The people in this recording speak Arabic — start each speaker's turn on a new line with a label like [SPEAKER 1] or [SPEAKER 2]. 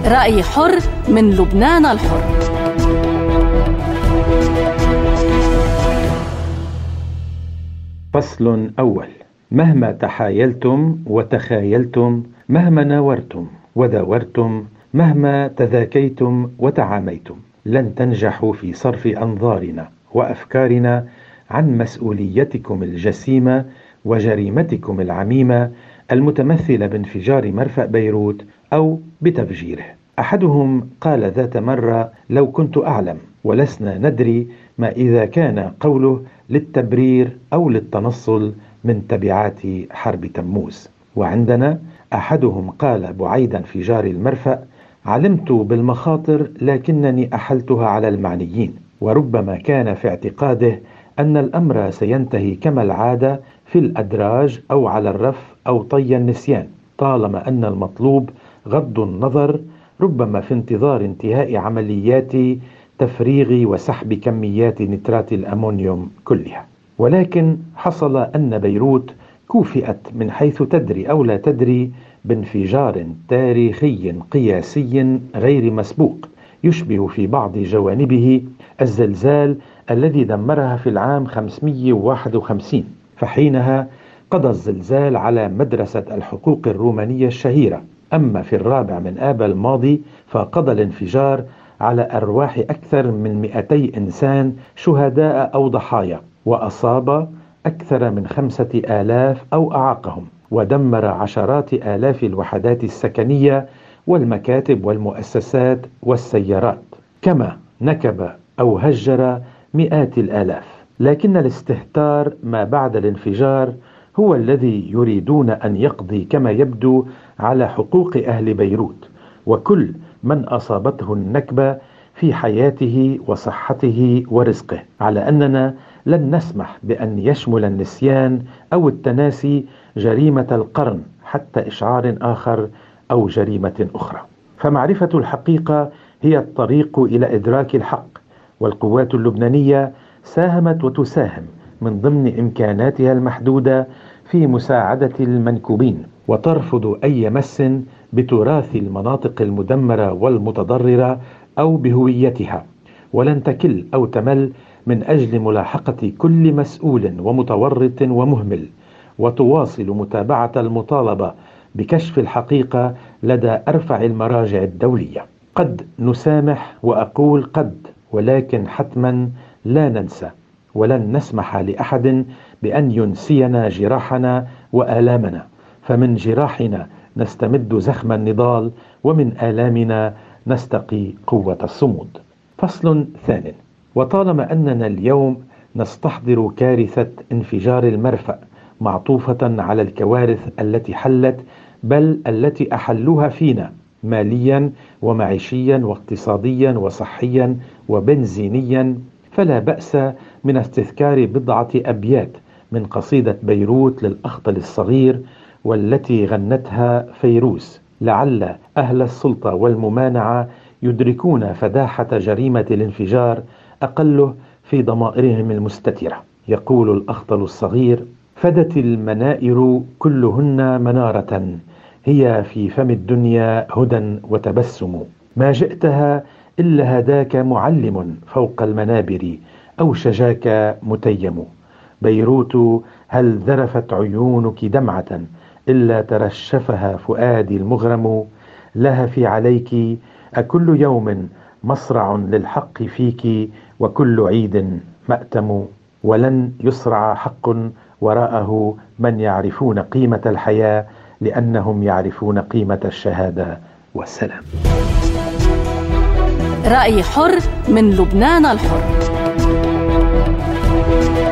[SPEAKER 1] رأي حر من لبنان الحر.
[SPEAKER 2] فصل أول. مهما تحايلتم وتخايلتم، مهما ناورتم وداورتم، مهما تذاكيتم وتعاميتم، لن تنجحوا في صرف أنظارنا وأفكارنا عن مسؤوليتكم الجسيمة وجريمتكم العميمة المتمثلة بانفجار مرفأ بيروت أو بتفجيره. أحدهم قال ذات مرة: لو كنت أعلم، ولسنا ندري ما إذا كان قوله للتبرير أو للتنصل من تبعات حرب تموز. وعندنا أحدهم قال بعيد انفجار المرفأ: علمت بالمخاطر لكنني أحلتها على المعنيين. وربما كان في اعتقاده أن الأمر سينتهي كما العادة في الأدراج أو على الرف أو طي النسيان، طالما أن المطلوب غض النظر، ربما في انتظار انتهاء عمليات تفريغ وسحب كميات نترات الأمونيوم كلها. ولكن حصل أن بيروت كوفئت من حيث تدري أو لا تدري بانفجار تاريخي قياسي غير مسبوق، يشبه في بعض جوانبه الزلزال الذي دمرها في العام 551. فحينها قضى الزلزال على مدرسة الحقوق الرومانية الشهيرة. أما في 4 من آب الماضي فقضى الانفجار على أرواح أكثر من 200 إنسان شهداء أو ضحايا، وأصاب أكثر من 5000 أو أعاقهم، ودمر عشرات آلاف الوحدات السكنية والمكاتب والمؤسسات والسيارات، كما نكب أو هجر مئات الآلاف. لكن الاستهتار ما بعد الانفجار هو الذي يريدون أن يقضي كما يبدو على حقوق أهل بيروت وكل من أصابته النكبة في حياته وصحته ورزقه، على أننا لن نسمح بأن يشمل النسيان أو التناسي جريمة القرن حتى إشعار آخر أو جريمة أخرى. فمعرفة الحقيقة هي الطريق إلى إدراك الحق، والقوات اللبنانية ساهمت وتساهم من ضمن إمكاناتها المحدودة في مساعدة المنكوبين، وترفض أي مس بتراث المناطق المدمرة والمتضررة أو بهويتها، ولن تكل أو تمل من أجل ملاحقة كل مسؤول ومتورط ومهمل، وتواصل متابعة المطالبة بكشف الحقيقة لدى أرفع المراجع الدولية. قد نسامح، وأقول قد، ولكن حتما لا ننسى، ولن نسمح لأحد بأن ينسينا جراحنا وآلامنا، فمن جراحنا نستمد زخم النضال، ومن آلامنا نستقي قوة الصمود. فصل ثانٍ. وطالما أننا اليوم نستحضر كارثة انفجار المرفأ معطوفة على الكوارث التي حلت، بل التي أحلوها فينا ماليا ومعيشيا واقتصاديا وصحيا وبنزينيا، فلا بأس من استذكار بضعة أبيات من قصيدة بيروت للأخطل الصغير والتي غنتها فيروز، لعل أهل السلطة والممانعة يدركون فداحة جريمة الانفجار أقله في ضمائرهم المستترة. يقول الأخطل الصغير: فدت المنائر كلهن منارة، هي في فم الدنيا هدى وتبسم، ما جئتها إلا هداك معلم فوق المنابر، أو شجاك متيم. بيروت هل ذرفت عيونك دمعة إلا ترشفها فؤادي المغرم، لهفي عليك أكل يوم مصرع للحق فيك، وكل عيد مأتم، ولن يصرع حق وراءه من يعرفون قيمة الحياة، لأنهم يعرفون قيمة الشهادة والسلام.
[SPEAKER 1] رأي حر من لبنان الحر.